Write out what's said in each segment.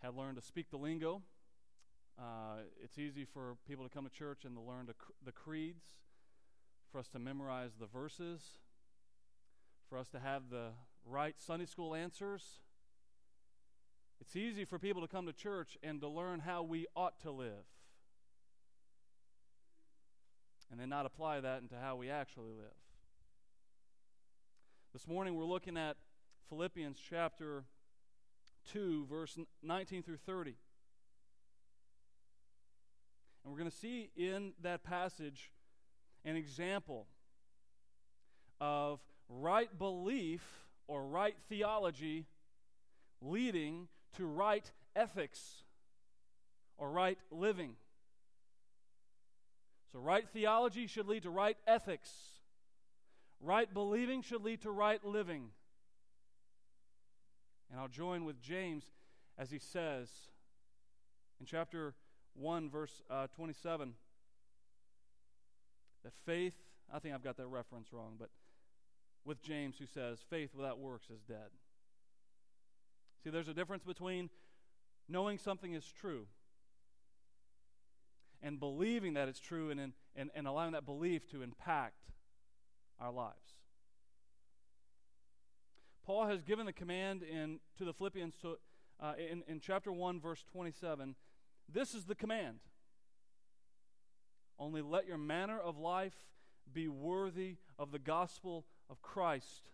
had learned to speak the lingo. It's easy for people to come to church and to learn the creeds, for us to memorize the verses, for us to have the right Sunday school answers. It's easy for people to come to church and to learn how we ought to live, and then not apply that into how we actually live. This morning we're looking at Philippians chapter 2, verse 19 through 30. And we're going to see in that passage an example of right belief or right theology leading to right ethics or right living. So right theology should lead to right ethics. Right believing should lead to right living. And I'll join with James as he says in chapter 1, verse 27, that faith, I think I've got that reference wrong, but with James who says, faith without works is dead. See, there's a difference between knowing something is true and believing that it's true and allowing that belief to impact our lives. Paul has given the command to the Philippians in chapter 1, verse 27. This is the command. Only let your manner of life be worthy of the gospel of Christ.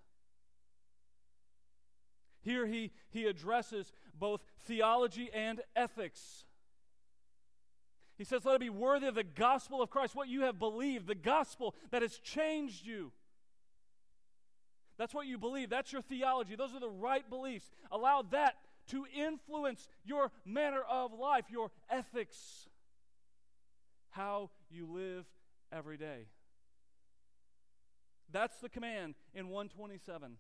Here he addresses both theology and ethics. He says, let it be worthy of the gospel of Christ, what you have believed, the gospel that has changed you. That's what you believe. That's your theology. Those are the right beliefs. Allow that to influence your manner of life, your ethics, how you live every day. That's the command in 127.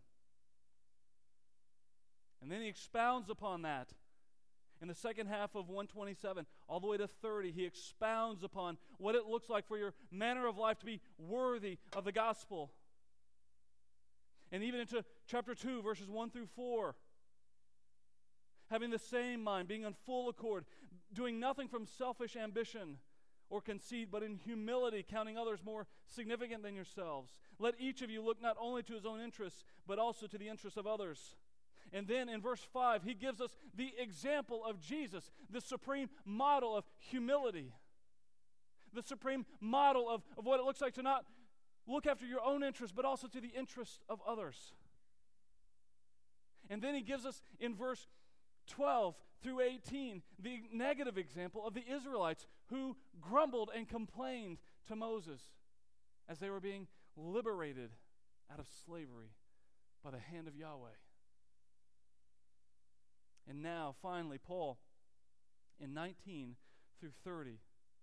And then he expounds upon that. In the second half of 127, all the way to 30, he expounds upon what it looks like for your manner of life to be worthy of the gospel. And even into chapter 2, verses 1 through 4, having the same mind, being in full accord, doing nothing from selfish ambition or conceit, but in humility, counting others more significant than yourselves. Let each of you look not only to his own interests, but also to the interests of others. And then in verse 5, he gives us the example of Jesus, the supreme model of humility, the supreme model of what it looks like to not look after your own interests, but also to the interests of others. And then he gives us in verse 12 through 18 the negative example of the Israelites who grumbled and complained to Moses as they were being liberated out of slavery by the hand of Yahweh. And now, finally, Paul, in 19 through 30,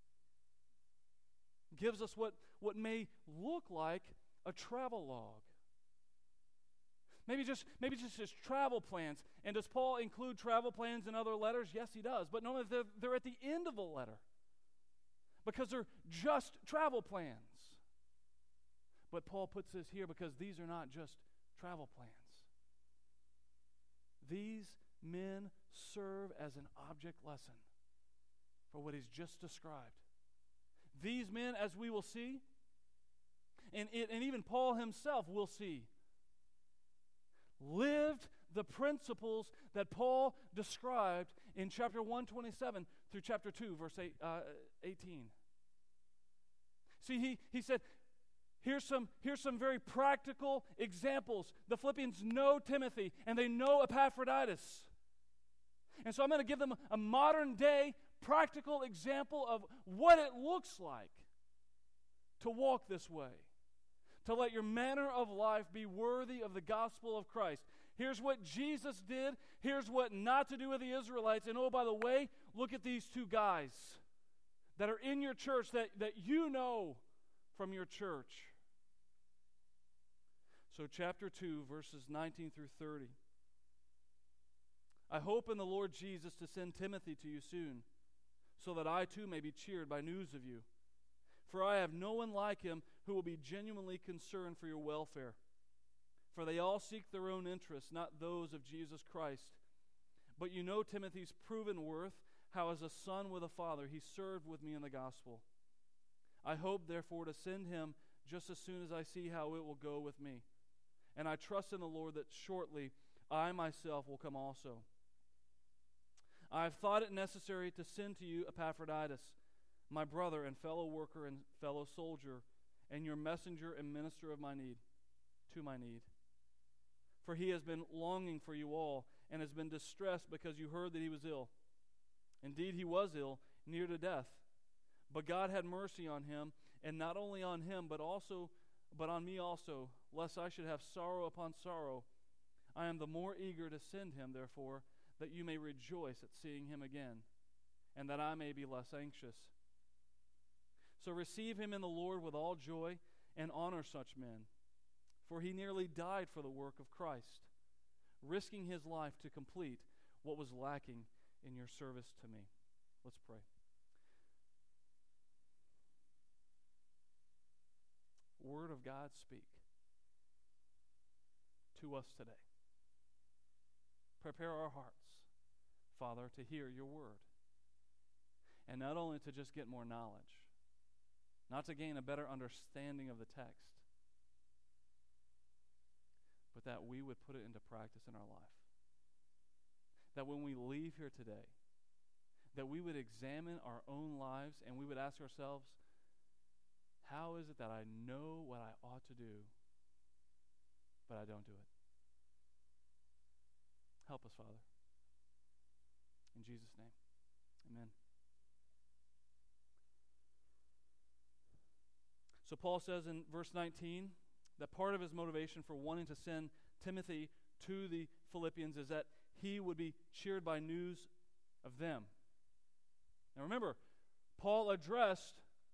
gives us what may look like a travel log. Maybe just his travel plans. And does Paul include travel plans in other letters? Yes, he does. But normally they're at the end of the letter because they're just travel plans. But Paul puts this here because these are not just travel plans. These men serve as an object lesson for what he's just described. These men, as we will see, and even Paul himself will see, lived the principles that Paul described in chapter 127 through chapter 2, verse 18. See, he said, here's some very practical examples. The Philippians know Timothy, and they know Epaphroditus. And so I'm going to give them a modern day practical example of what it looks like to walk this way, to let your manner of life be worthy of the gospel of Christ. Here's what Jesus did. Here's what not to do with the Israelites. And oh, by the way, look at these two guys that are in your church that you know from your church. So chapter 2, verses 19 through 30. I hope in the Lord Jesus to send Timothy to you soon, so that I too may be cheered by news of you. For I have no one like him who will be genuinely concerned for your welfare. For they all seek their own interests, not those of Jesus Christ. But you know Timothy's proven worth, how as a son with a father he served with me in the gospel. I hope, therefore, to send him just as soon as I see how it will go with me. And I trust in the Lord that shortly I myself will come also. I have thought it necessary to send to you Epaphroditus, my brother and fellow worker and fellow soldier, and your messenger and minister of my need, to my need. For he has been longing for you all, and has been distressed because you heard that he was ill. Indeed, he was ill, near to death. But God had mercy on him, and not only on him, but on me also, lest I should have sorrow upon sorrow. I am the more eager to send him, therefore, that you may rejoice at seeing him again, and that I may be less anxious. So receive him in the Lord with all joy, and honor such men. For he nearly died for the work of Christ, risking his life to complete what was lacking in your service to me. Let's pray. Word of God, speak to us today. Prepare our hearts, Father, to hear your word. And not only to just get more knowledge, not to gain a better understanding of the text, but that we would put it into practice in our life. That when we leave here today, that we would examine our own lives and we would ask ourselves, how is it that I know what I ought to do, but I don't do it? Help us, Father. In Jesus' name, amen. So Paul says in verse 19 that part of his motivation for wanting to send Timothy to the Philippians is that he would be cheered by news of them. Now remember, Paul addressed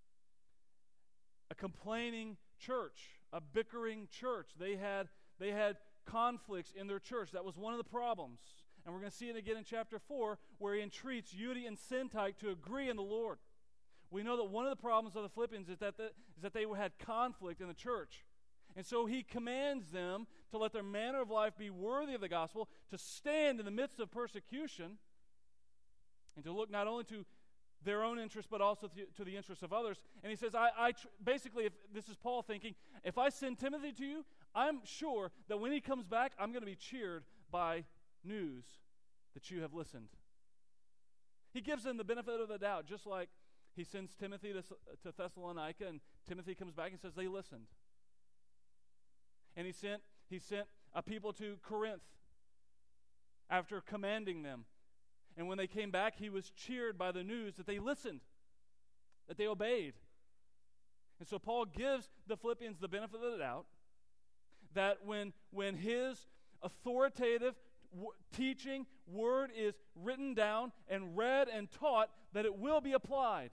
a complaining church, a bickering church. They had conflicts in their church. That was one of the problems. And we're going to see it again in chapter 4, where he entreats Euodia and Syntyche to agree in the Lord. We know that one of the problems of the Philippians is that they had conflict in the church. And so he commands them to let their manner of life be worthy of the gospel, to stand in the midst of persecution, and to look not only to their own interests, but also to the interests of others. And he says, basically, if this is Paul thinking, if I send Timothy to you, I'm sure that when he comes back, I'm going to be cheered by news that you have listened. He gives them the benefit of the doubt, just like he sends Timothy to Thessalonica, and Timothy comes back and says they listened. And he sent a people to Corinth after commanding them. And when they came back, he was cheered by the news that they listened, that they obeyed. And so Paul gives the Philippians the benefit of the doubt that when his authoritative teaching word is written down and read and taught, that it will be applied.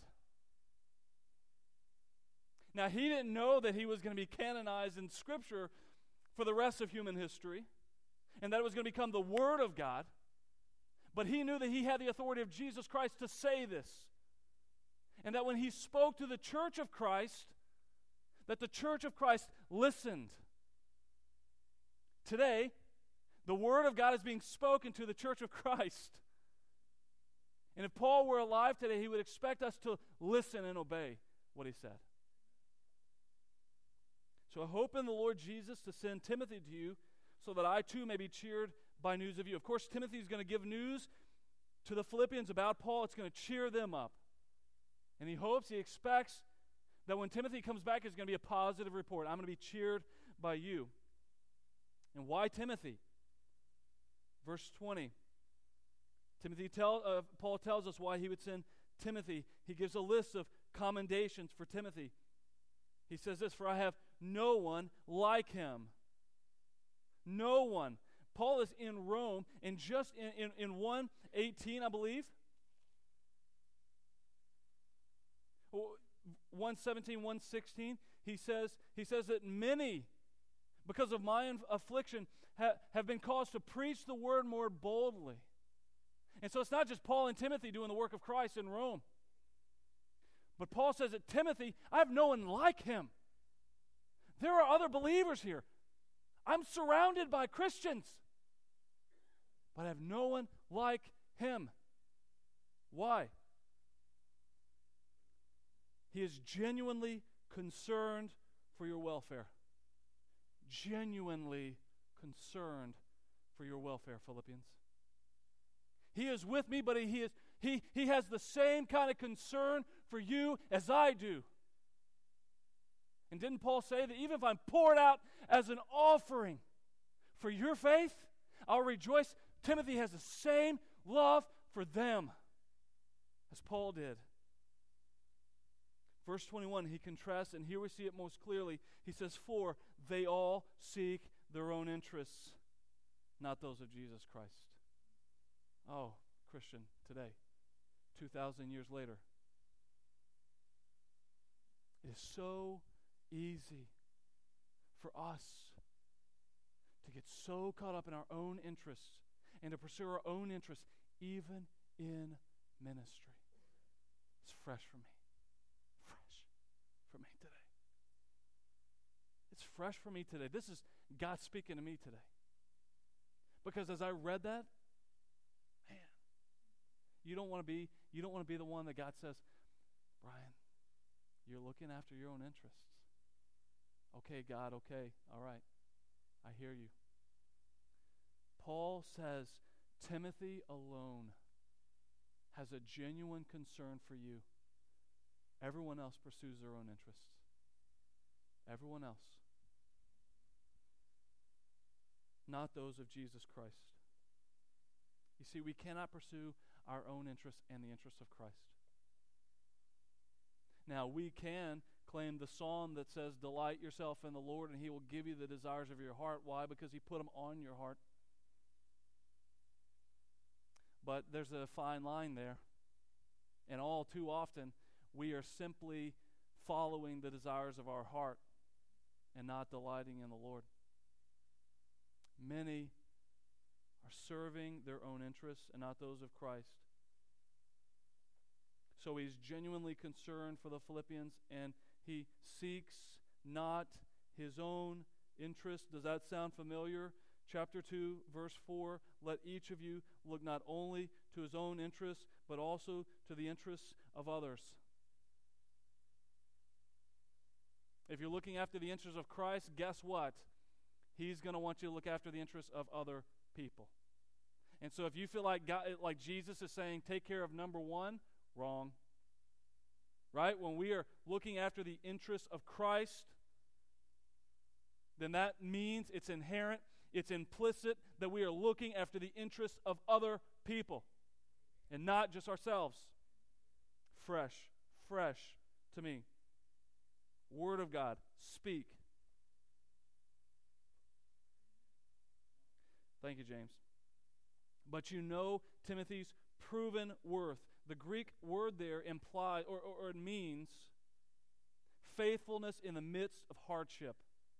Now, he didn't know that he was going to be canonized in Scripture for the rest of human history, and that it was going to become the Word of God. But he knew that he had the authority of Jesus Christ to say this. And that when he spoke to the church of Christ, that the church of Christ listened. Today, the Word of God is being spoken to the church of Christ. And if Paul were alive today, he would expect us to listen and obey what he said. So I hope in the Lord Jesus to send Timothy to you so that I too may be cheered by news of you. Of course, Timothy is going to give news to the Philippians about Paul. It's going to cheer them up. And he expects that when Timothy comes back, it's going to be a positive report. I'm going to be cheered by you. And why Timothy? Verse 20. Paul tells us why he would send Timothy. He gives a list of commendations for Timothy. He says this, for I have no one like him. No one. Paul is in Rome, and just in 1:18, I believe, 1:17, 1:16, he says that many, because of my affliction, have been caused to preach the word more boldly. And so it's not just Paul and Timothy doing the work of Christ in Rome. But Paul says that Timothy, I have no one like him. There are other believers here. I'm surrounded by Christians. but I have no one like him. Why? He is genuinely concerned for your welfare. Genuinely concerned for your welfare, Philippians. He is with me, but he has the same kind of concern for you as I do. And didn't Paul say that even if I'm poured out as an offering for your faith, I'll rejoice? Timothy has the same love for them as Paul did. Verse 21, he contrasts, and here we see it most clearly. He says, for they all seek their own interests, not those of Jesus Christ. Oh, Christian, today, 2,000 years later, it is so easy for us to get so caught up in our own interests and to pursue our own interests, even in ministry. It's fresh for me. Fresh for me today. It's fresh for me today. This is God speaking to me today. Because as I read that, man, you don't want to be the one that God says, Brian, you're looking after your own interests. Okay, God, okay, all right. I hear you. Paul says Timothy alone has a genuine concern for you. Everyone else pursues their own interests. Everyone else. Not those of Jesus Christ. You see, we cannot pursue our own interests and the interests of Christ. Now, we can claim the psalm that says, delight yourself in the Lord and he will give you the desires of your heart. Why? Because he put them on your heart. But there's a fine line there. And all too often, we are simply following the desires of our heart and not delighting in the Lord. Many are serving their own interests and not those of Christ. So he's genuinely concerned for the Philippians, and he seeks not his own interest. Does that sound familiar? Chapter 2, verse 4, let each of you look not only to his own interests, but also to the interests of others. If you're looking after the interests of Christ, guess what? He's going to want you to look after the interests of other people. And so if you feel like God, like Jesus is saying, take care of number one, wrong. Right? When we are looking after the interests of Christ, then that means it's inherent, it's implicit that we are looking after the interests of other people and not just ourselves. Fresh to me. Word of God, speak. Thank you, James. But you know Timothy's proven worth. The Greek word there implies, or it means, faithfulness in the midst of hardship.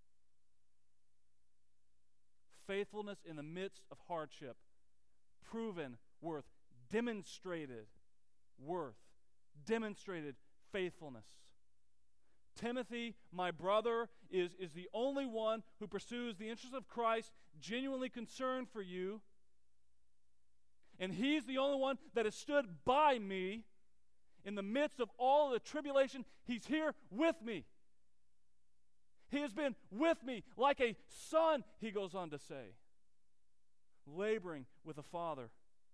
Faithfulness in the midst of hardship. Proven worth. Demonstrated worth. Demonstrated faithfulness. Timothy, my brother, is the only one who pursues the interests of Christ, genuinely concerned for you. And he's the only one that has stood by me in the midst of all the tribulation. He's here with me. He has been with me like a son, he goes on to say, laboring with a father.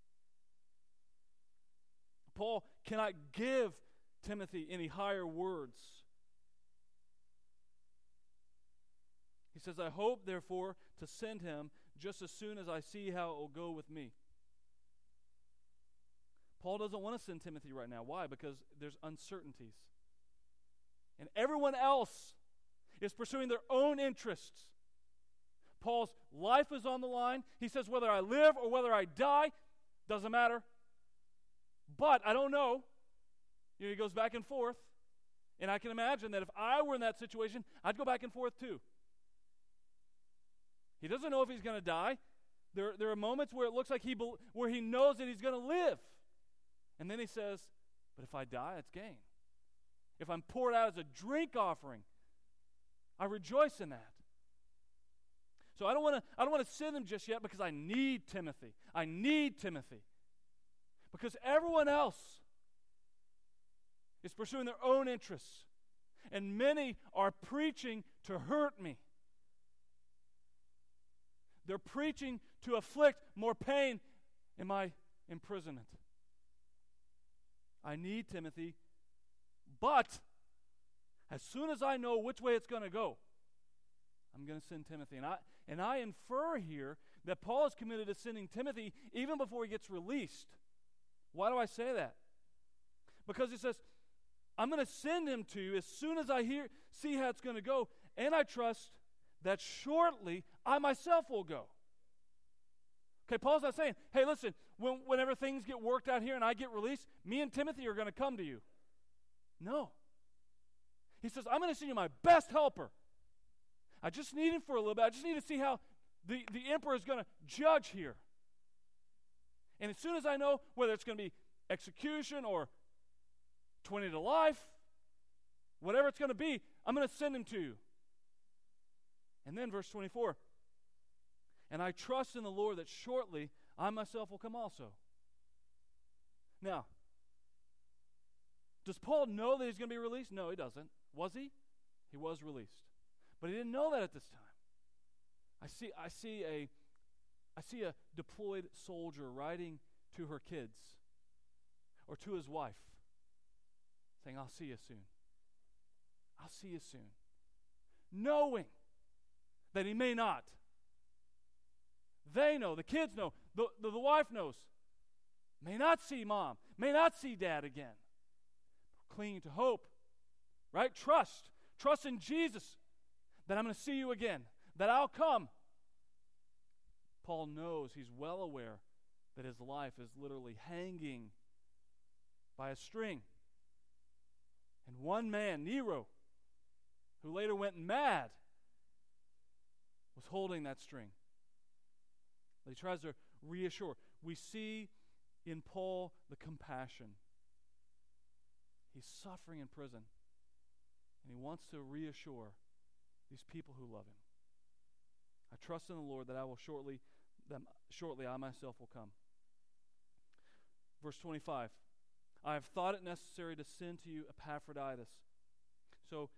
Paul cannot give Timothy any higher words. He says, I hope, therefore, to send him just as soon as I see how it will go with me. Paul doesn't want to send Timothy right now. Why? Because there's uncertainties. And everyone else is pursuing their own interests. Paul's life is on the line. He says, whether I live or whether I die, doesn't matter. But I don't know. He goes back and forth. And I can imagine that if I were in that situation, I'd go back and forth too. He doesn't know if he's going to die. There are moments where it looks like where he knows that he's going to live. And then he says, but if I die, it's gain. If I'm poured out as a drink offering, I rejoice in that. So I don't want to send him just yet because I need Timothy. I need Timothy. Because everyone else is pursuing their own interests. And many are preaching to hurt me. They're preaching to afflict more pain in my imprisonment. I need Timothy, but as soon as I know which way it's going to go, I'm going to send Timothy. And I infer here that Paul is committed to sending Timothy even before he gets released. Why do I say that? Because he says, I'm going to send him to you as soon as I see how it's going to go, and I trust that shortly I myself will go. Okay, Paul's not saying, hey, listen, whenever things get worked out here and I get released, me and Timothy are going to come to you. No. He says, I'm going to send you my best helper. I just need him for a little bit. I just need to see how the emperor is going to judge here. And as soon as I know whether it's going to be execution or 20 to life, whatever it's going to be, I'm going to send him to you. And then verse 24, and I trust in the Lord that shortly I myself will come also. Now, does Paul know that he's going to be released? No, he doesn't. Was he? He was released. But he didn't know that at this time. I see a deployed soldier writing to her kids or to his wife saying, I'll see you soon. I'll see you soon. Knowing that he may not. They know, the kids know, the wife knows. May not see mom, may not see dad again. Clinging to hope, right? Trust in Jesus that I'm going to see you again, that I'll come. Paul knows, he's well aware that his life is literally hanging by a string. And one man, Nero, who later went mad, was holding that string. But he tries to reassure. We see in Paul the compassion. He's suffering in prison, and he wants to reassure these people who love him. I trust in the Lord that shortly I myself will come. Verse 25. I have thought it necessary to send to you Epaphroditus. So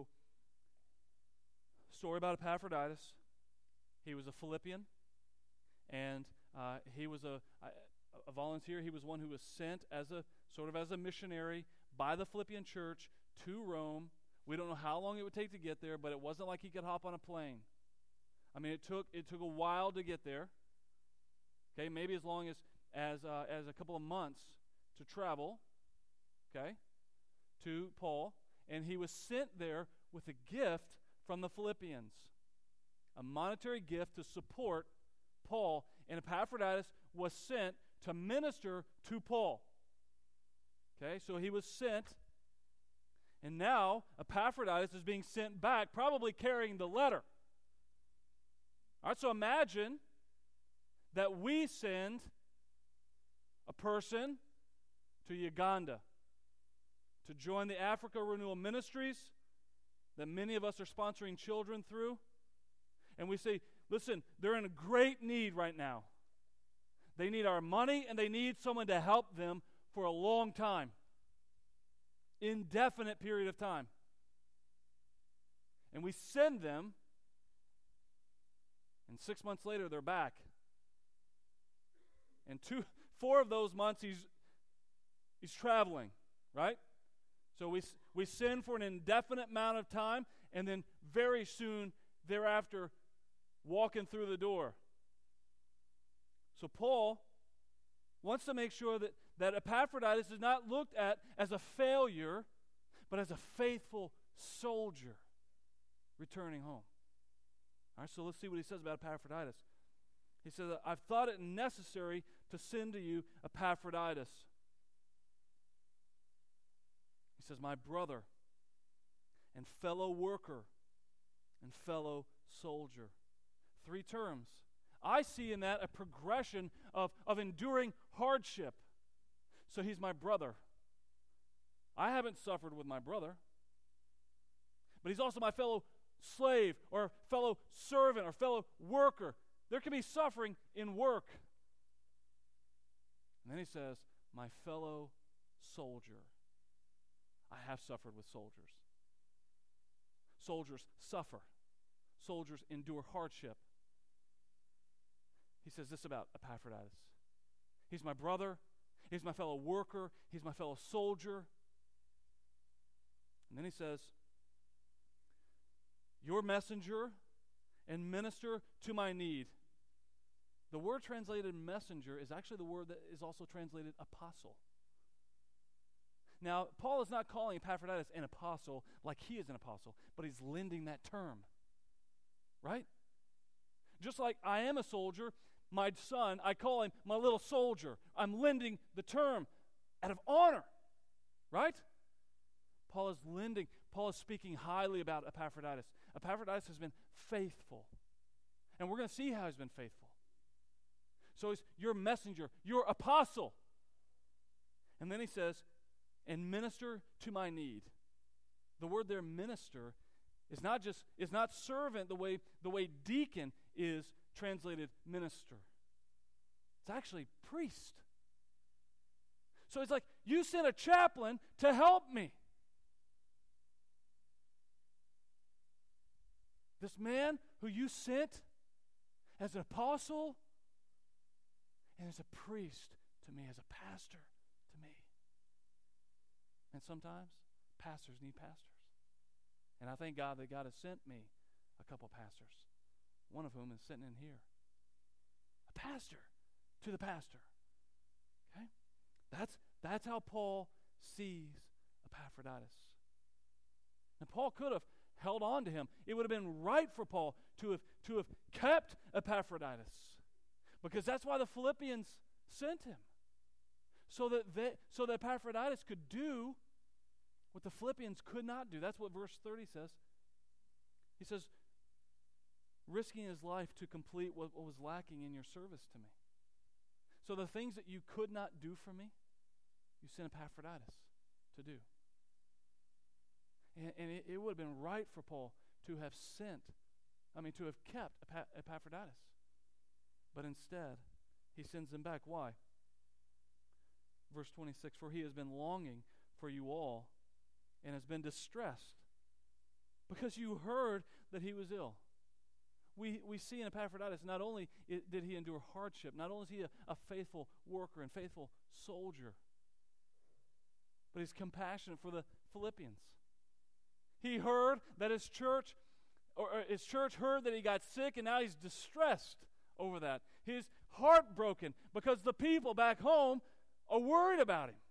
story about Epaphroditus. He was a Philippian, and he was a volunteer. He was one who was sent as a missionary by the Philippian church to Rome. We don't know how long it would take to get there, but it wasn't like he could hop on a plane. I mean, it took a while to get there. Okay, maybe as long as a couple of months to travel. Okay, to Paul, and he was sent there with a gift from the Philippians, a monetary gift to support Paul, and Epaphroditus was sent to minister to Paul. Okay, so he was sent, and now Epaphroditus is being sent back, probably carrying the letter. All right, so imagine that we send a person to Uganda to join the Africa Renewal Ministries that many of us are sponsoring children through. And we say, listen, they're in a great need right now. They need our money, and they need someone to help them for a long time. Indefinite period of time. And we send them, and 6 months later they're back. And 4 of those months he's traveling, right? So we send for an indefinite amount of time, and then very soon thereafter walking through the door. So Paul wants to make sure that Epaphroditus is not looked at as a failure, but as a faithful soldier returning home. All right, so let's see what he says about Epaphroditus. He says, I've thought it necessary to send to you Epaphroditus. He says, my brother and fellow worker and fellow soldier. 3 terms. I see in that a progression of enduring hardship. So he's my brother. I haven't suffered with my brother. But he's also my fellow slave or fellow servant or fellow worker. There can be suffering in work. And then he says, my fellow soldier. I have suffered with soldiers. Soldiers suffer. Soldiers endure hardship. He says this about Epaphroditus. He's my brother. He's my fellow worker. He's my fellow soldier. And then he says, your messenger and minister to my need. The word translated messenger is actually the word that is also translated apostle. Now, Paul is not calling Epaphroditus an apostle like he is an apostle, but he's lending that term. Right? Just like I am a soldier, my son, I call him my little soldier. I'm lending the term out of honor. Right? Paul is speaking highly about Epaphroditus. Epaphroditus has been faithful. And we're going to see how he's been faithful. So he's your messenger, your apostle. And then he says, and minister to my need. The word there, minister, is not servant the way deacon is translated minister. It's actually priest. So it's like, you sent a chaplain to help me. This man who you sent as an apostle and as a priest to me, as a pastor to me. And sometimes pastors need pastors. And I thank God that God has sent me a couple pastors, one of whom is sitting in here. A pastor to the pastor. Okay? That's how Paul sees Epaphroditus. And Paul could have held on to him. It would have been right for Paul to have kept Epaphroditus, because that's why the Philippians sent him, so that Epaphroditus could do what the Philippians could not do. That's what verse 30 says. He says, risking his life to complete what was lacking in your service to me. So the things that you could not do for me, you sent Epaphroditus to do. And it would have been right for Paul to have kept Epaphroditus. But instead, he sends him back. Why? Verse 26, for he has been longing for you all and has been distressed because you heard that he was ill. We see in Epaphroditus, not only did he endure hardship, not only is he a faithful worker and faithful soldier, but he's compassionate for the Philippians. He heard that his church heard that he got sick, and now he's distressed over that. He's heartbroken because the people back home are worried about him.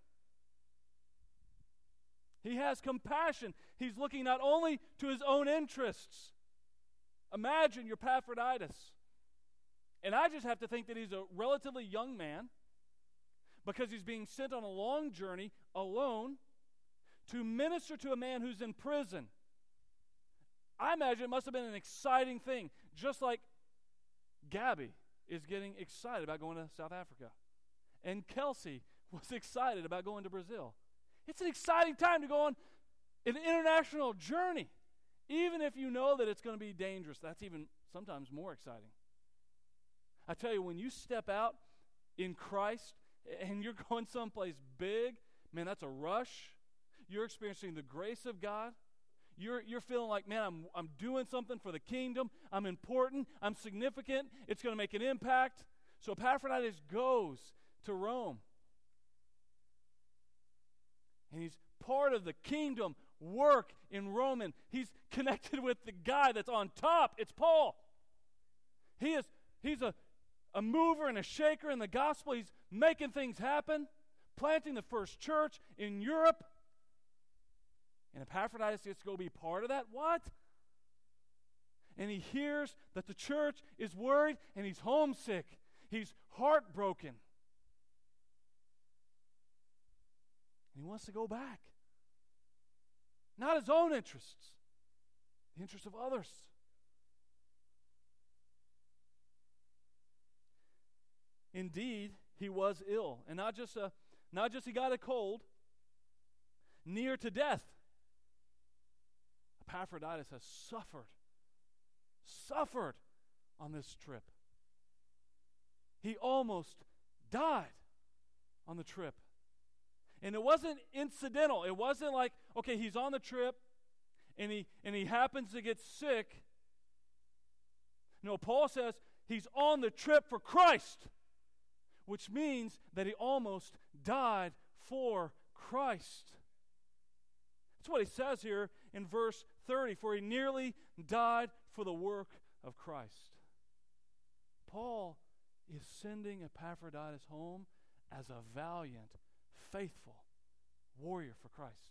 He has compassion. He's looking not only to his own interests. Imagine your Epaphroditus. And I just have to think that he's a relatively young man, because he's being sent on a long journey alone to minister to a man who's in prison. I imagine it must have been an exciting thing, just like Gabby is getting excited about going to South Africa, and Kelsey was excited about going to Brazil. It's an exciting time to go on an international journey, even if you know that it's going to be dangerous. That's even sometimes more exciting. I tell you, when you step out in Christ and you're going someplace big, man, that's a rush. You're experiencing the grace of God. You're feeling like, man, I'm doing something for the kingdom. I'm important. I'm significant. It's going to make an impact. So Epaphroditus goes to Rome. And he's part of the kingdom work in Rome. And he's connected with the guy that's on top. It's Paul. He's a mover and a shaker in the gospel. He's making things happen, planting the first church in Europe. And Epaphroditus gets to go be part of that. What? And he hears that the church is worried, and he's homesick. He's heartbroken. And he wants to go back. Not his own interests, the interests of others. Indeed, he was ill, and not just he got a cold, near to death. Epaphroditus has suffered suffered on this trip. He almost died on the trip. And it wasn't incidental. It wasn't like, okay, he's on the trip and he happens to get sick. No, Paul says he's on the trip for Christ, which means that he almost died for Christ. That's what he says here in verse 30, for he nearly died for the work of Christ. Paul is sending Epaphroditus home as a valiant, faithful warrior for Christ.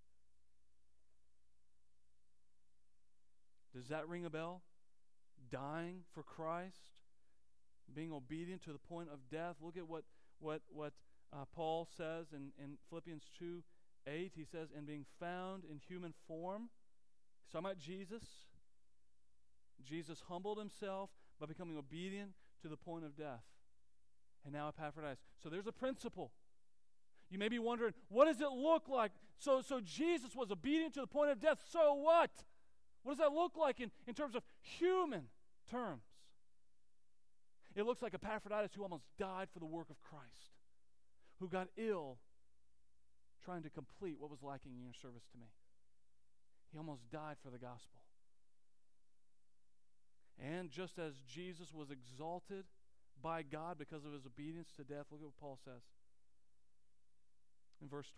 Does that ring a bell? Dying for Christ, being obedient to the point of death. Look at what Paul says in Philippians 2:8. He says, and being found in human form. He's talking about Jesus. Jesus humbled himself by becoming obedient to the point of death. And now Epaphroditus. So there's a principle. You may be wondering, what does it look like? So Jesus was obedient to the point of death. So what? What does that look like in terms of human terms? It looks like Epaphroditus who almost died for the work of Christ, who got ill trying to complete what was lacking in your service to me. He almost died for the gospel. And just as Jesus was exalted by God because of his obedience to death, look at what Paul says in verse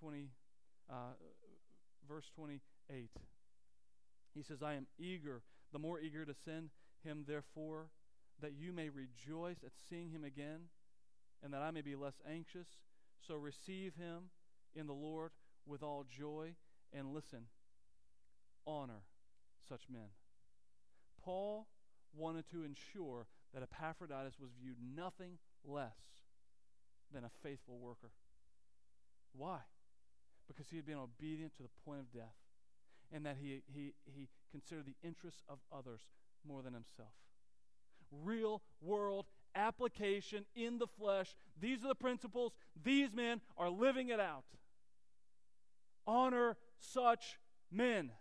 28. He says, I am eager, the more eager to send him, therefore, that you may rejoice at seeing him again, and that I may be less anxious. So receive him in the Lord with all joy, and listen, honor such men. Paul wanted to ensure that Epaphroditus was viewed nothing less than a faithful worker. Why? Because he had been obedient to the point of death, and that he considered the interests of others more than himself. Real world application in the flesh. These are the principles. These men are living it out. Honor such men.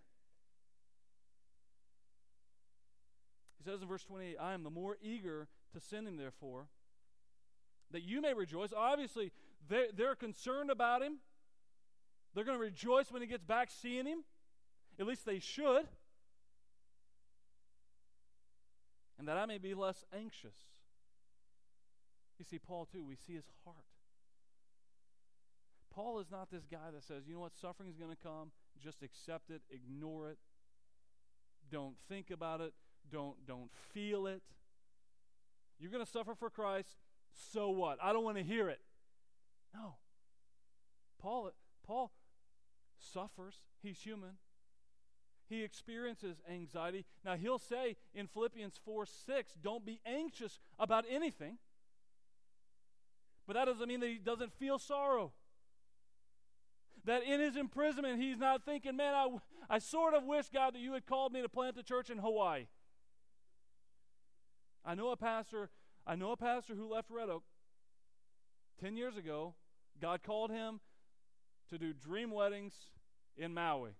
He says in verse 28, I am the more eager to send him, therefore, that you may rejoice. Obviously, they're concerned about him. They're going to rejoice when he gets back seeing him. At least they should. And that I may be less anxious. You see, Paul, too, we see his heart. Paul is not this guy that says, you know what, suffering is going to come. Just accept it, ignore it. Don't think about it. Don't feel it. You're going to suffer for Christ. So what? I don't want to hear it. No. Paul suffers. He's human. He experiences anxiety. Now, he'll say in Philippians 4:6, don't be anxious about anything. But that doesn't mean that he doesn't feel sorrow. That in his imprisonment, he's not thinking, man, I sort of wish, God, that you had called me to plant a church in Hawaii. I know a pastor who left Red Oak 10 years ago. God called him to do dream weddings in Maui.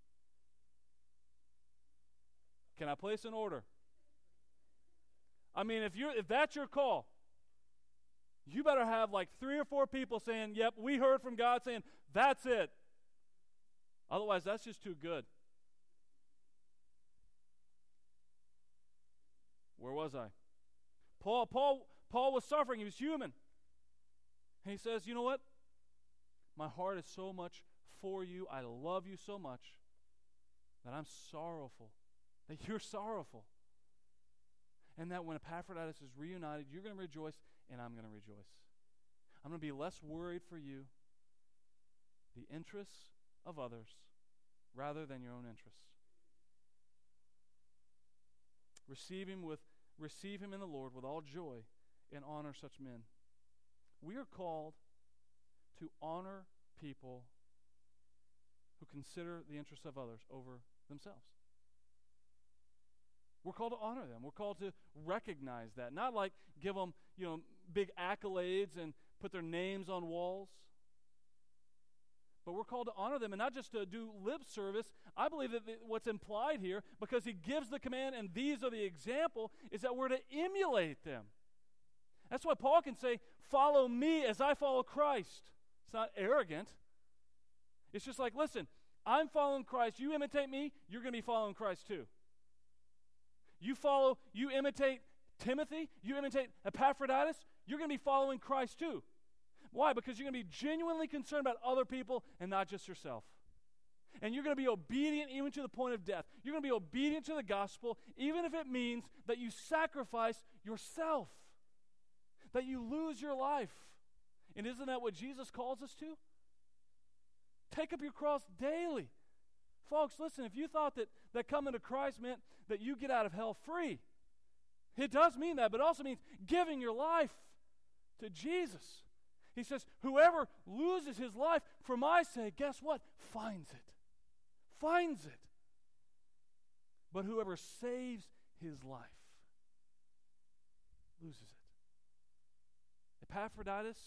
Can I place an order? I mean, if that's your call, you better have like 3 or 4 people saying, yep, we heard from God saying, that's it. Otherwise, that's just too good. Where was I? Paul was suffering. He was human. And he says, you know what? My heart is so much for you. I love you so much that I'm sorrowful. That you're sorrowful. And that when Epaphroditus is reunited, you're going to rejoice and I'm going to rejoice. I'm going to be less worried for you, the interests of others, rather than your own interests. Receive him in the Lord with all joy and honor such men. We are called to honor people who consider the interests of others over themselves. We're called to honor them. We're called to recognize that. Not like give them, big accolades and put their names on walls. But we're called to honor them and not just to do lip service. I believe that what's implied here, because he gives the command and these are the example, is that we're to emulate them. That's why Paul can say, follow me as I follow Christ. It's not arrogant. It's just like, listen, I'm following Christ. You imitate me, you're going to be following Christ too. You imitate Timothy, you imitate Epaphroditus, you're going to be following Christ too. Why? Because you're going to be genuinely concerned about other people and not just yourself. And you're going to be obedient even to the point of death. You're going to be obedient to the gospel, even if it means that you sacrifice yourself, that you lose your life. And isn't that what Jesus calls us to? Take up your cross daily. Folks, listen, if you thought that coming to Christ meant that you get out of hell free, it does mean that, but it also means giving your life to Jesus. He says, whoever loses his life for my sake, guess what? Finds it. Finds it. But whoever saves his life loses it. Epaphroditus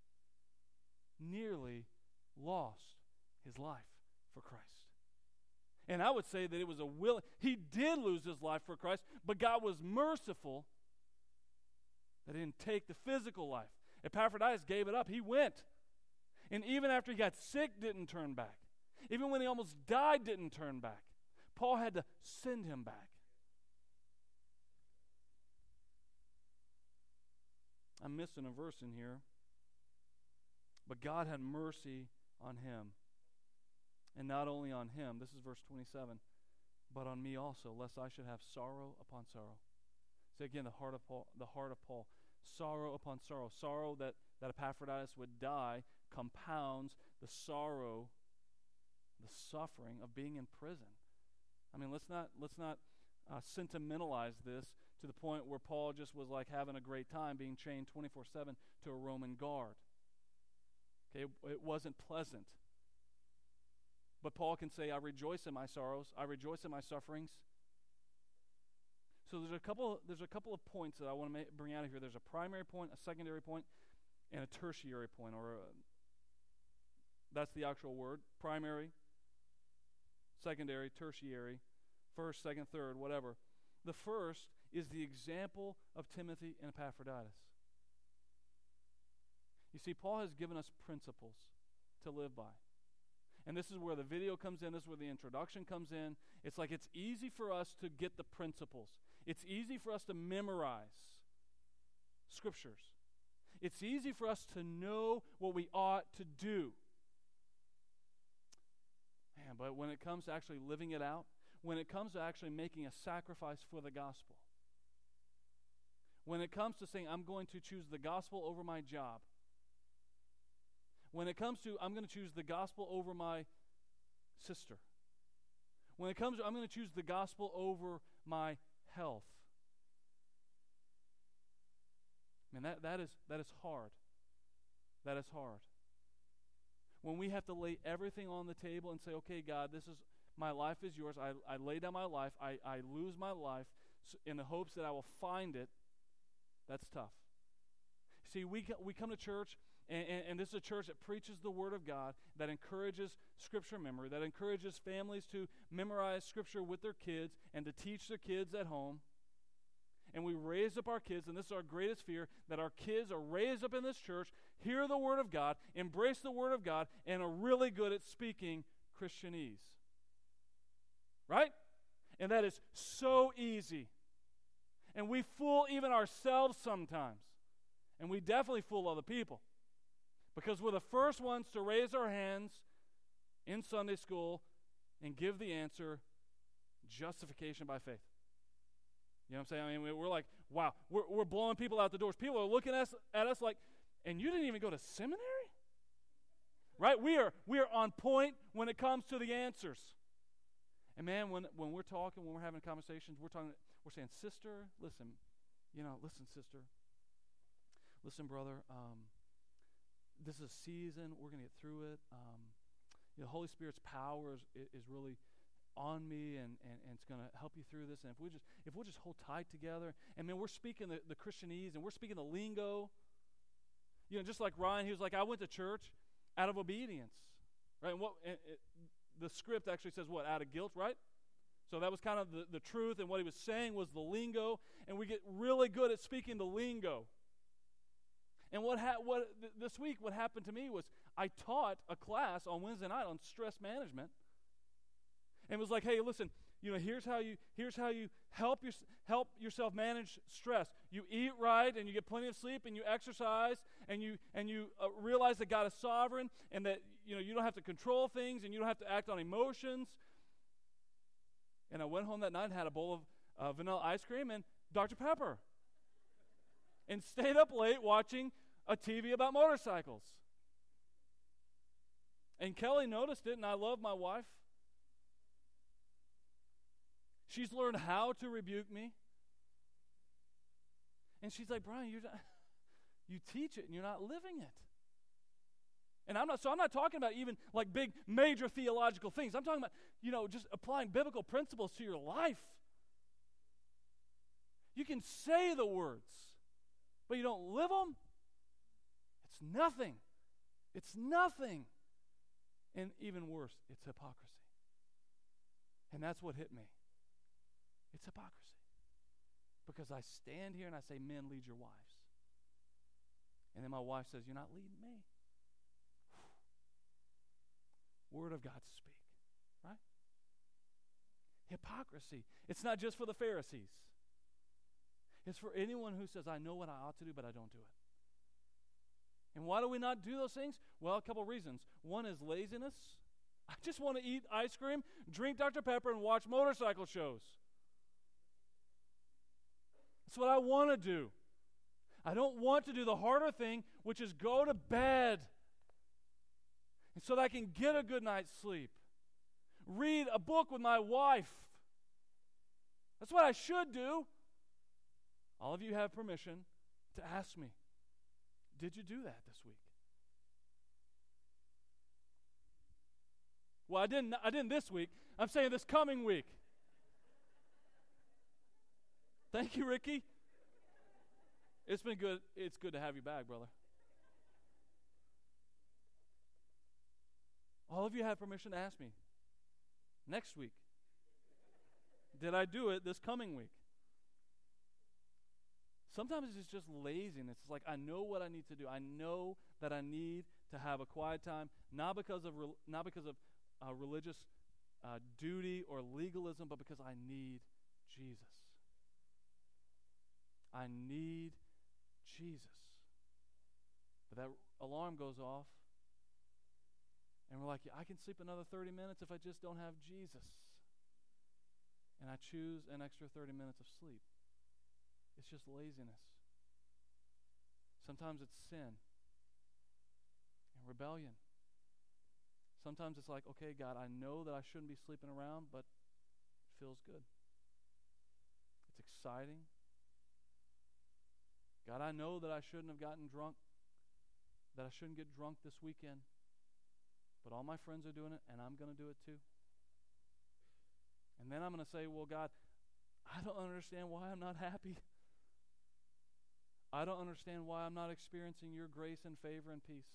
nearly lost his life for Christ. And I would say that it was he did lose his life for Christ, but God was merciful that he didn't take the physical life. Epaphroditus gave it up. He went. And even after he got sick, didn't turn back. Even when he almost died, didn't turn back. Paul had to send him back. I'm missing a verse in here. But God had mercy on him. And not only on him, this is verse 27, but on me also, lest I should have sorrow upon sorrow. So again, the heart of Paul. Sorrow upon sorrow. Sorrow that Epaphroditus would die compounds the sorrow, the suffering of being in prison. I mean, let's not sentimentalize this to the point where Paul just was like having a great time being chained 24/7 to a Roman guard. Okay, it wasn't pleasant. But Paul can say, I rejoice in my sorrows. I rejoice in my sufferings. So there's a couple of points that I want to bring out of here. There's a primary point, a secondary point, and a tertiary point. That's the actual word. Primary, secondary, tertiary, first, second, third, whatever. The first is the example of Timothy and Epaphroditus. You see, Paul has given us principles to live by. And this is where the video comes in. This is where the introduction comes in. It's like it's easy for us to get the principles. It's easy for us to memorize scriptures. It's easy for us to know what we ought to do. Man, but when it comes to actually living it out, when it comes to actually making a sacrifice for the gospel, when it comes to saying, I'm going to choose the gospel over my job, when it comes to, I'm going to choose the gospel over my sister, when it comes to, I'm going to choose the gospel over my health, man, that is hard. That is hard. When we have to lay everything on the table and say, okay, God, this is, my life is yours. I lay down my life. I lose my life in the hopes that I will find it. That's tough. See, we come to church, and this is a church that preaches the Word of God, that encourages Scripture memory, that encourages families to memorize Scripture with their kids and to teach their kids at home. And we raise up our kids, and this is our greatest fear, that our kids are raised up in this church, hear the Word of God, embrace the Word of God, and are really good at speaking Christianese. Right? And that is so easy. And we fool even ourselves sometimes. And we definitely fool other people. Because we're the first ones to raise our hands in Sunday school and give the answer, justification by faith. You know what I'm saying? I mean, we're like, wow, we're blowing people out the doors. People are looking at us like, and you didn't even go to seminary? Right? We are on point when it comes to the answers. And man, when we're talking, when we're having conversations, we're saying, sister, listen, listen, sister, listen, brother, this is a season, we're going to get through it. The Holy Spirit's power is really on me, and it's going to help you through this. And if we'll just hold tight together, and man, we're speaking the Christianese, and we're speaking the lingo. Just like Ryan, he was like, I went to church out of obedience. right? The script actually says what? Out of guilt, right? So that was kind of the truth, and what he was saying was the lingo, and we get really good at speaking the lingo. And this week, what happened to me was I taught a class on Wednesday night on stress management, and it was like, hey, listen, here's how you help yourself manage stress. You eat right, and you get plenty of sleep, and you exercise, and you realize that God is sovereign, and that you don't have to control things, and you don't have to act on emotions. And I went home that night and had a bowl of vanilla ice cream and Dr. Pepper, and stayed up late watching a TV about motorcycles. And Kelly noticed it, and I love my wife. She's learned how to rebuke me. And she's like, Brian, you teach it and you're not living it. And I'm not talking about even like big major theological things. I'm talking about, just applying biblical principles to your life. You can say the words, but you don't live them. It's nothing. It's nothing. And even worse, it's hypocrisy. And that's what hit me. It's hypocrisy. Because I stand here and I say, men, lead your wives. And then my wife says, you're not leading me. Word of God to speak, right? Hypocrisy. It's not just for the Pharisees. It's for anyone who says, I know what I ought to do, but I don't do it. And why do we not do those things? Well, a couple reasons. One is laziness. I just want to eat ice cream, drink Dr. Pepper, and watch motorcycle shows. That's what I want to do. I don't want to do the harder thing, which is go to bed, and so that I can get a good night's sleep. Read a book with my wife. That's what I should do. All of you have permission to ask me, did you do that this week? Well, I didn't this week. I'm saying this coming week. Thank you, Ricky. It's been good. It's good to have you back, brother. All of you have permission to ask me next week. Did I do it this coming week? Sometimes it's just laziness. It's like I know what I need to do. I know that I need to have a quiet time, not because of religious duty or legalism, but because I need Jesus. I need Jesus. But that alarm goes off, and we're like, I can sleep another 30 minutes if I just don't have Jesus. And I choose an extra 30 minutes of sleep. It's just laziness. Sometimes it's sin and rebellion. Sometimes it's like, okay, God, I know that I shouldn't be sleeping around, but it feels good. It's exciting. God, I know that I shouldn't have gotten drunk, that I shouldn't get drunk this weekend, but all my friends are doing it, and I'm going to do it too. And then I'm going to say, well, God, I don't understand why I'm not happy. I don't understand why I'm not experiencing your grace and favor and peace.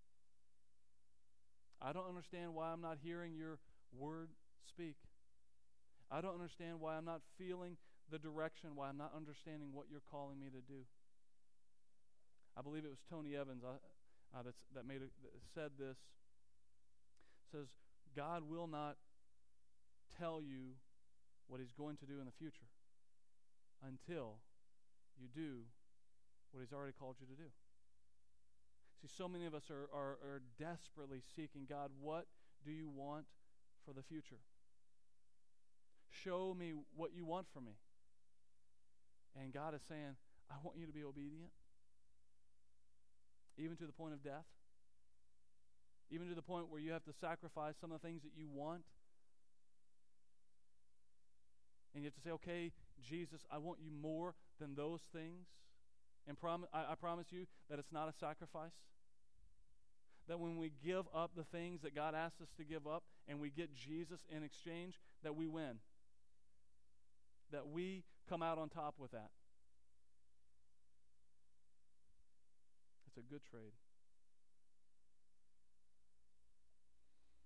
I don't understand why I'm not hearing your word speak. I don't understand why I'm not feeling the direction, why I'm not understanding what you're calling me to do. I believe it was Tony Evans that said this. Says, God will not tell you what he's going to do in the future until you do what he's already called you to do. See, so many of us are desperately seeking, God, what do you want for the future? Show me what you want from me. And God is saying, I want you to be obedient, even to the point of death, even to the point where you have to sacrifice some of the things that you want. And you have to say, okay, Jesus, I want you more than those things. And I promise you that it's not a sacrifice. That when we give up the things that God asks us to give up and we get Jesus in exchange, that we win. That we come out on top with that. It's a good trade.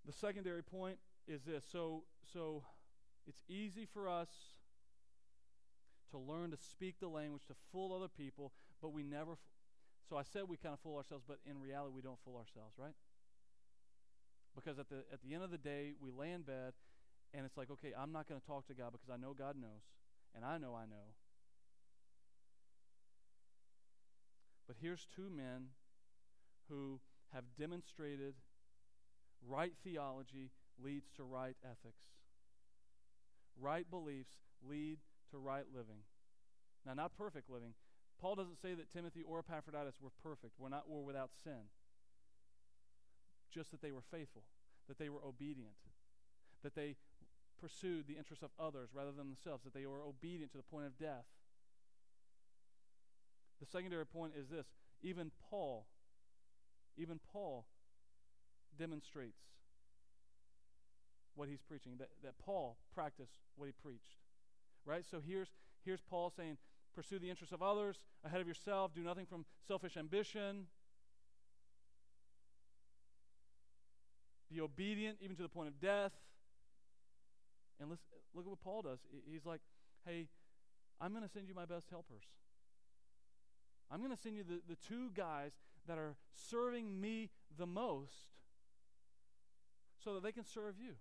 The secondary point is this. So it's easy for us to learn to speak the language, to fool other people, but we never. So I said we kind of fool ourselves, but in reality we don't fool ourselves, right? Because at the end of the day, we lay in bed, and it's like, okay, I'm not going to talk to God because I know God knows, and I know. But here's two men who have demonstrated right theology leads to right ethics. Right beliefs lead to right living. Now, not perfect living. Paul doesn't say that Timothy or Epaphroditus were perfect. We're without sin. Just that they were faithful, that they were obedient, that they pursued the interests of others rather than themselves, that they were obedient to the point of death. The secondary point is this. Even Paul demonstrates what he's preaching, that Paul practiced what he preached. Right? So here's Paul saying, pursue the interests of others ahead of yourself, do nothing from selfish ambition, be obedient even to the point of death. And look at what Paul does. He's like, hey, I'm going to send you my best helpers. I'm going to send you the two guys that are serving me the most so that they can serve you.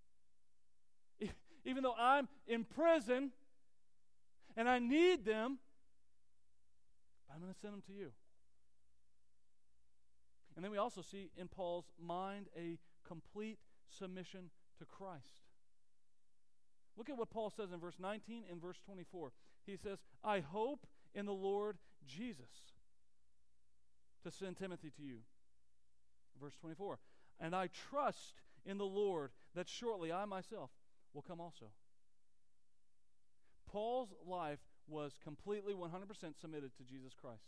Even though I'm in prison and I need them, I'm going to send them to you. And then we also see in Paul's mind a complete submission to Christ. Look at what Paul says in verse 19 and verse 24. He says, I hope in the Lord Jesus to send Timothy to you. Verse 24, and I trust in the Lord that shortly I myself will come also. Paul's life was completely 100% submitted to Jesus Christ.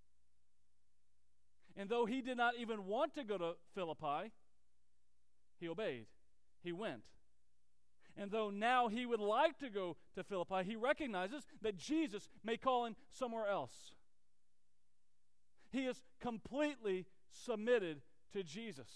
And though he did not even want to go to Philippi, he obeyed. He went. And though now he would like to go to Philippi, he recognizes that Jesus may call him somewhere else. He is completely submitted to Jesus.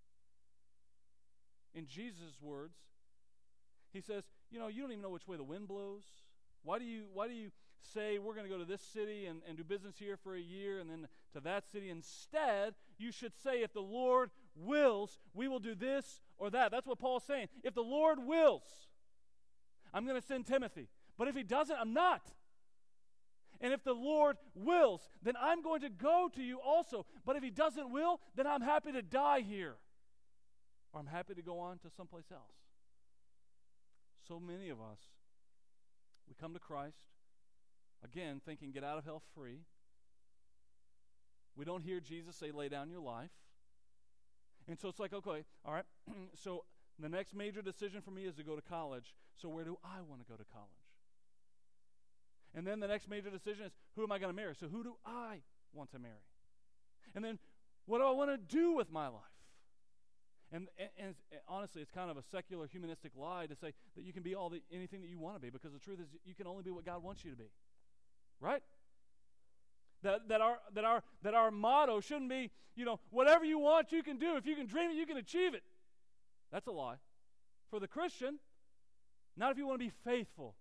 In Jesus' words, he says, you don't even know which way the wind blows. Why do you say we're going to go to this city and do business here for a year and then to that city? Instead, you should say, if the Lord wills, we will do this or that. That's what Paul's saying. If the Lord wills, I'm going to send Timothy. But if he doesn't, I'm not. And if the Lord wills, then I'm going to go to you also. But if he doesn't will, then I'm happy to die here. Or I'm happy to go on to someplace else. So many of us, we come to Christ, again, thinking get out of hell free. We don't hear Jesus say lay down your life. And so it's like, okay, all right, so the next major decision for me is to go to college. So where do I want to go to college? And then the next major decision is, who am I going to marry? So who do I want to marry? And then what do I want to do with my life? And honestly, it's kind of a secular humanistic lie to say that you can be anything that you want to be, because the truth is you can only be what God wants you to be. Right? That our motto shouldn't be, whatever you want you can do. If you can dream it, you can achieve it. That's a lie. For the Christian, not if you want to be faithful.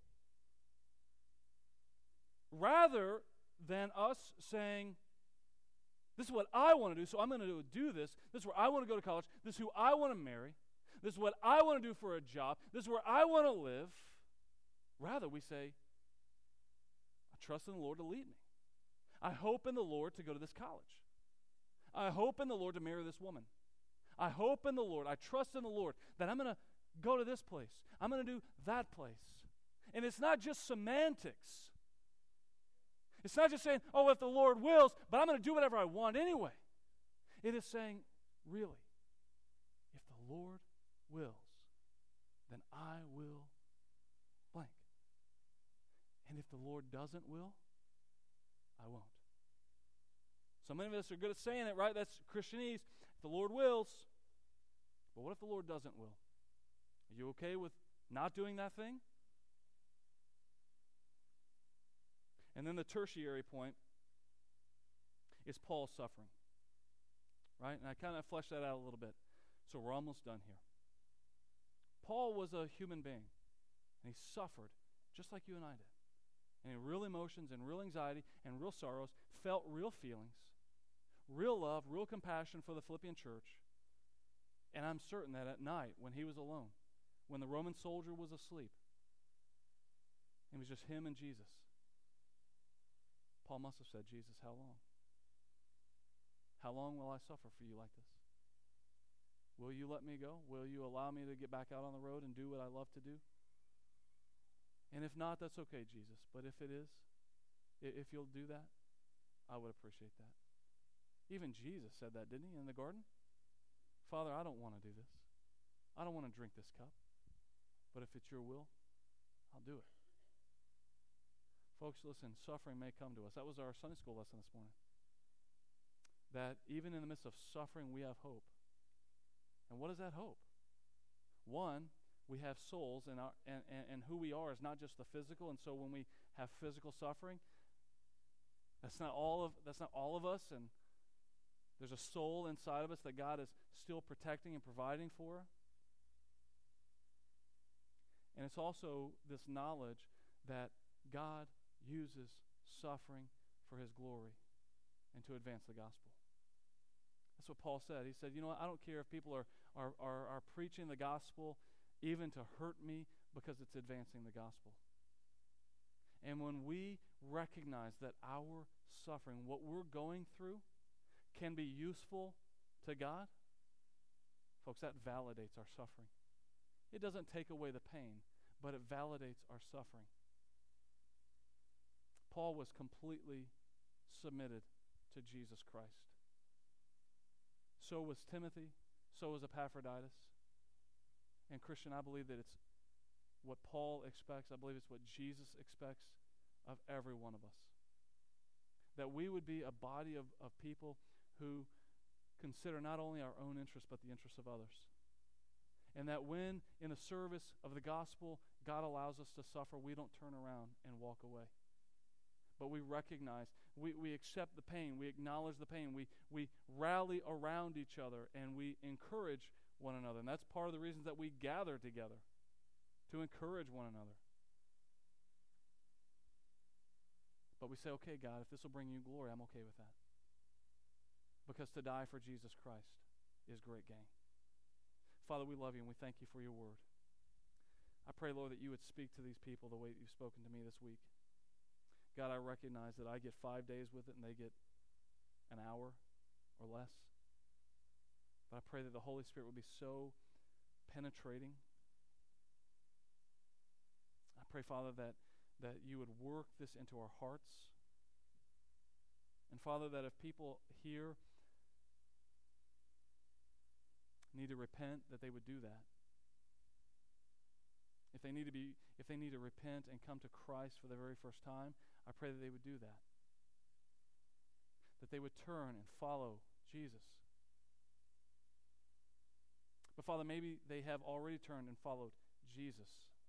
Rather than us saying, this is what I want to do, so I'm going to do this. This is where I want to go to college. This is who I want to marry. This is what I want to do for a job. This is where I want to live. Rather, we say, I trust in the Lord to lead me. I hope in the Lord to go to this college. I hope in the Lord to marry this woman. I hope in the Lord, I trust in the Lord that I'm going to go to this place. I'm going to do that place. And it's not just semantics. It's not just saying, oh, if the Lord wills, but I'm going to do whatever I want anyway. It is saying, really, if the Lord wills, then I will blank. And if the Lord doesn't will, I won't. So many of us are good at saying it, right? That's Christianese. If the Lord wills, but what if the Lord doesn't will? Are you okay with not doing that thing? And then the tertiary point is Paul's suffering. Right? And I kind of fleshed that out a little bit. So we're almost done here. Paul was a human being, and he suffered just like you and I did. And real emotions and real anxiety and real sorrows, felt real feelings, real love, real compassion for the Philippian church. And I'm certain that at night, when he was alone, when the Roman soldier was asleep, it was just him and Jesus, Paul must have said, Jesus, how long? How long will I suffer for you like this? Will you let me go? Will you allow me to get back out on the road and do what I love to do? And if not, that's okay, Jesus. But if it is, if you'll do that, I would appreciate that. Even Jesus said that, didn't he, in the garden? Father, I don't want to do this. I don't want to drink this cup. But if it's your will, I'll do it. Folks, listen, suffering may come to us. That was our Sunday school lesson this morning. That even in the midst of suffering, we have hope. And what is that hope? One, we have souls, and who we are is not just the physical. And so when we have physical suffering, that's not all of us. And there's a soul inside of us that God is still protecting and providing for. And it's also this knowledge that God uses suffering for his glory and to advance the gospel. That's what Paul said. He said, you know what, I don't care if people are preaching the gospel even to hurt me because it's advancing the gospel. And when we recognize that our suffering, what we're going through, can be useful to God, folks, that validates our suffering. It doesn't take away the pain, but it validates our suffering. Paul was completely submitted to Jesus Christ. So was Timothy. So was Epaphroditus. And Christian, I believe that it's what Paul expects. I believe it's what Jesus expects of every one of us. That we would be a body of people who consider not only our own interests, but the interests of others. And that when, in the service of the gospel, God allows us to suffer, we don't turn around and walk away. But we recognize, we accept the pain, we acknowledge the pain, we rally around each other, and we encourage one another. And that's part of the reasons that we gather together, to encourage one another. But we say, okay, God, if this will bring you glory, I'm okay with that. Because to die for Jesus Christ is great gain. Father, we love you and we thank you for your word. I pray, Lord, that you would speak to these people the way that you've spoken to me this week. God, I recognize that I get 5 days with it and they get an hour or less. But I pray that the Holy Spirit would be so penetrating. I pray, Father, that you would work this into our hearts. And Father, that if people here need to repent, that they would do that. If they need to repent and come to Christ for the very first time, I pray that they would do that. That they would turn and follow Jesus. But Father, maybe they have already turned and followed Jesus.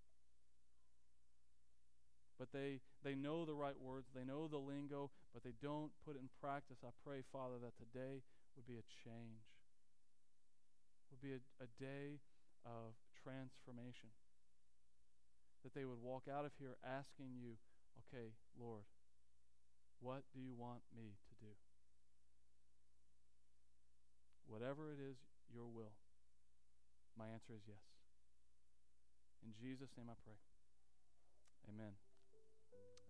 But they know the right words, they know the lingo, but they don't put it in practice. I pray, Father, that today would be a change. Would be a day of transformation. That they would walk out of here asking you, okay, Lord, what do you want me to do? Whatever it is, your will. My answer is yes. In Jesus' name I pray. Amen.